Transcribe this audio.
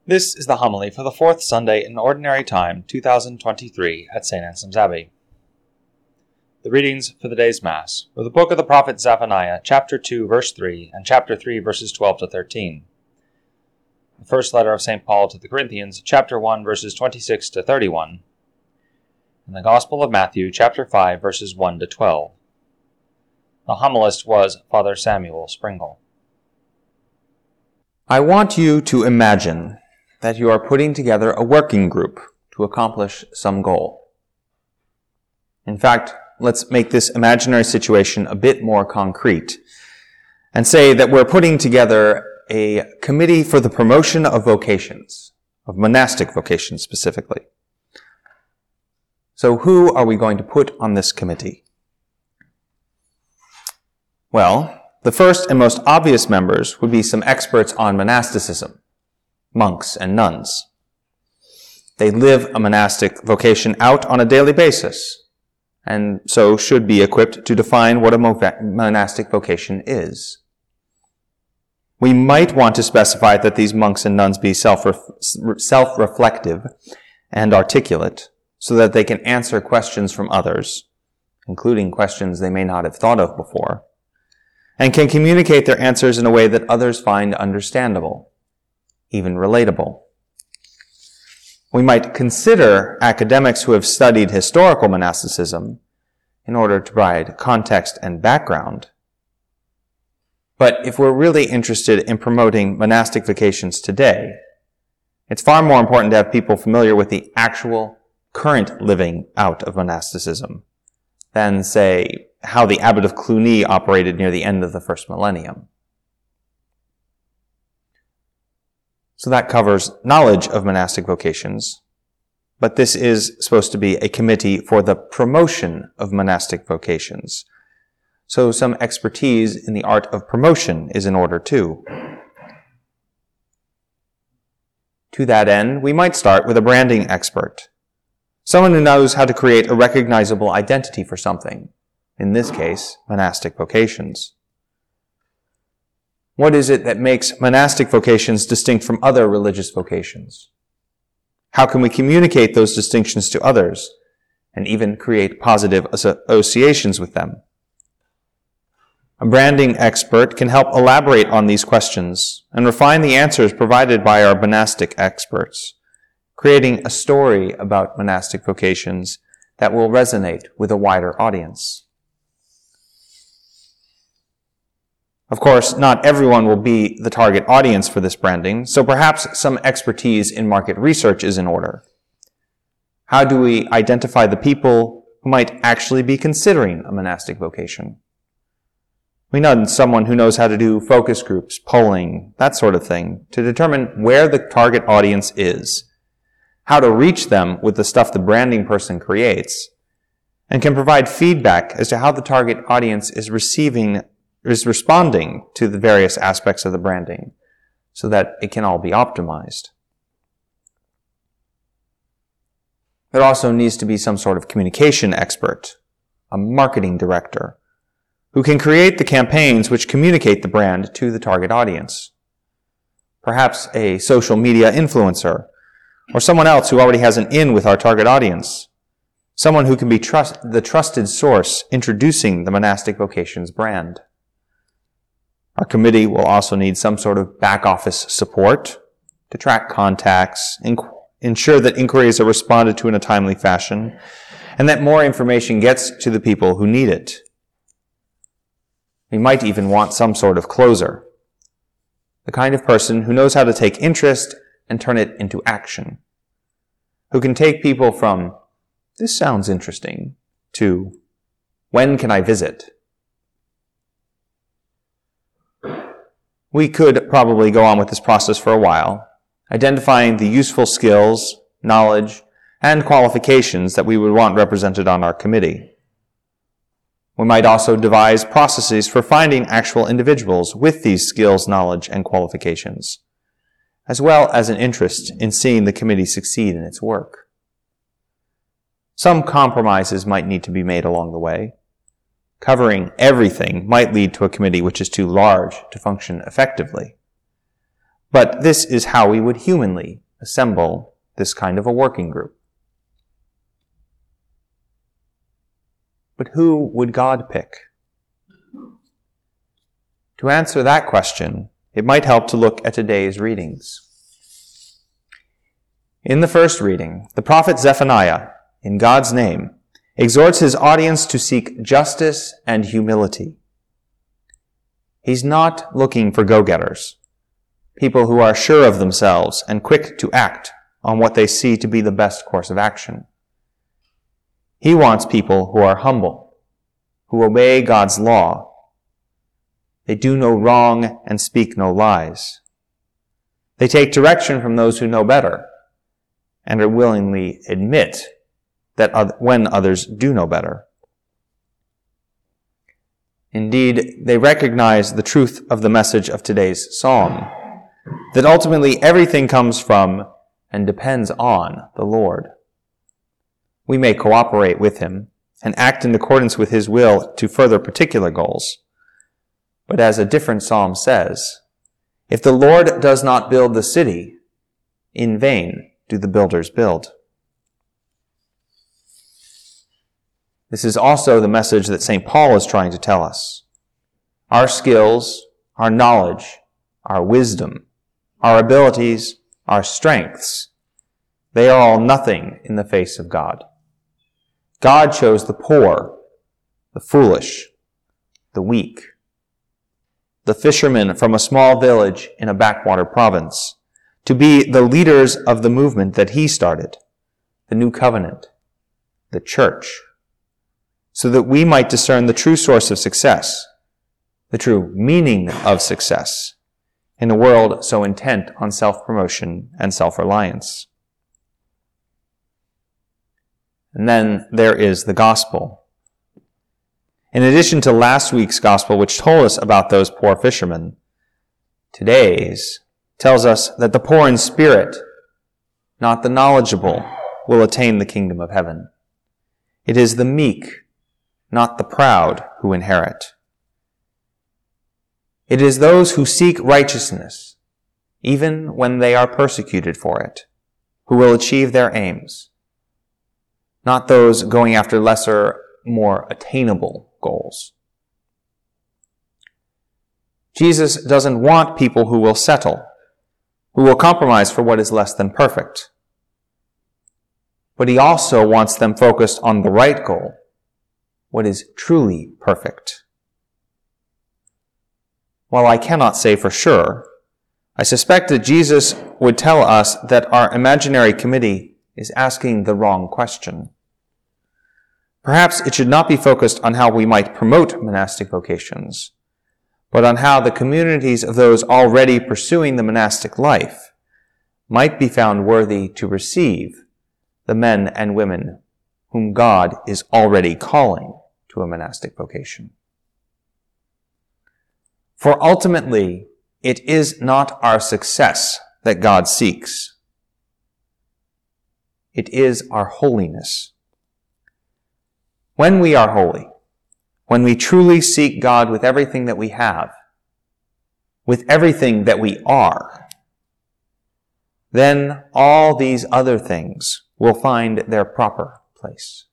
This is the homily for the fourth Sunday in Ordinary Time, 2023, at St. Anselm's Abbey. The readings for the day's Mass were the book of the prophet Zephaniah, chapter 2, verse 3, and chapter 3, verses 12 to 13. The first letter of St. Paul to the Corinthians, chapter 1, verses 26 to 31, and the Gospel of Matthew, chapter 5, verses 1 to 12. The homilist was Father Samuel Springle. I want you to imagine that you are putting together a working group to accomplish some goal. In fact, let's make this imaginary situation a bit more concrete and say that we're putting together a committee for the promotion of vocations, of monastic vocations specifically. So who are we going to put on this committee? Well, the first and most obvious members would be some experts on monasticism, monks and nuns. They live a monastic vocation out on a daily basis, and so should be equipped to define what a monastic vocation is. We might want to specify that these monks and nuns be self-reflective and articulate, so that they can answer questions from others, including questions they may not have thought of before, and can communicate their answers in a way that others find understandable, even relatable. We might consider academics who have studied historical monasticism in order to provide context and background. But if we're really interested in promoting monastic vocations today, it's far more important to have people familiar with the actual current living out of monasticism than, say, how the abbot of Cluny operated near the end of the first millennium. So that covers knowledge of monastic vocations, but this is supposed to be a committee for the promotion of monastic vocations. So some expertise in the art of promotion is in order too. To that end, we might start with a branding expert, someone who knows how to create a recognizable identity for something, in this case, monastic vocations. What is it that makes monastic vocations distinct from other religious vocations? How can we communicate those distinctions to others and even create positive associations with them? A branding expert can help elaborate on these questions and refine the answers provided by our monastic experts, creating a story about monastic vocations that will resonate with a wider audience. Of course, not everyone will be the target audience for this branding, so perhaps some expertise in market research is in order. How do we identify the people who might actually be considering a monastic vocation? We need someone who knows how to do focus groups, polling, that sort of thing, to determine where the target audience is, how to reach them with the stuff the branding person creates, and can provide feedback as to how the target audience is responding to the various aspects of the branding so that it can all be optimized. There also needs to be some sort of communication expert, a marketing director, who can create the campaigns which communicate the brand to the target audience. Perhaps a social media influencer, or someone else who already has an in with our target audience, someone who can be the trusted source introducing the monastic vocations brand. Our committee will also need some sort of back office support to track contacts, ensure that inquiries are responded to in a timely fashion, and that more information gets to the people who need it. We might even want some sort of closer, the kind of person who knows how to take interest and turn it into action, who can take people from, "This sounds interesting," to, "When can I visit?" We could probably go on with this process for a while, identifying the useful skills, knowledge, and qualifications that we would want represented on our committee. We might also devise processes for finding actual individuals with these skills, knowledge, and qualifications, as well as an interest in seeing the committee succeed in its work. Some compromises might need to be made along the way. Covering everything might lead to a committee which is too large to function effectively. But this is how we would humanly assemble this kind of a working group. But who would God pick? To answer that question, it might help to look at today's readings. In the first reading, the prophet Zephaniah, in God's name, exhorts his audience to seek justice and humility. He's not looking for go-getters, people who are sure of themselves and quick to act on what they see to be the best course of action. He wants people who are humble, who obey God's law. They do no wrong and speak no lies. They take direction from those who know better and are willingly admit that when others do know better. Indeed, they recognize the truth of the message of today's psalm, that ultimately everything comes from and depends on the Lord. We may cooperate with him and act in accordance with his will to further particular goals. But as a different psalm says, if the Lord does not build the city, in vain do the builders build. This is also the message that St. Paul is trying to tell us. Our skills, our knowledge, our wisdom, our abilities, our strengths, they are all nothing in the face of God. God chose the poor, the foolish, the weak, the fishermen from a small village in a backwater province, to be the leaders of the movement that he started, the New Covenant, the Church, so that we might discern the true source of success, the true meaning of success, in a world so intent on self-promotion and self-reliance. And then there is the gospel. In addition to last week's gospel, which told us about those poor fishermen, today's tells us that the poor in spirit, not the knowledgeable, will attain the kingdom of heaven. It is the meek, not the proud, who inherit. It is those who seek righteousness, even when they are persecuted for it, who will achieve their aims, not those going after lesser, more attainable goals. Jesus doesn't want people who will settle, who will compromise for what is less than perfect. But he also wants them focused on the right goal, what is truly perfect. While I cannot say for sure, I suspect that Jesus would tell us that our imaginary committee is asking the wrong question. Perhaps it should not be focused on how we might promote monastic vocations, but on how the communities of those already pursuing the monastic life might be found worthy to receive the men and women whom God is already calling to a monastic vocation. For ultimately, it is not our success that God seeks. It is our holiness. When we are holy, when we truly seek God with everything that we have, with everything that we are, then all these other things will find their proper place.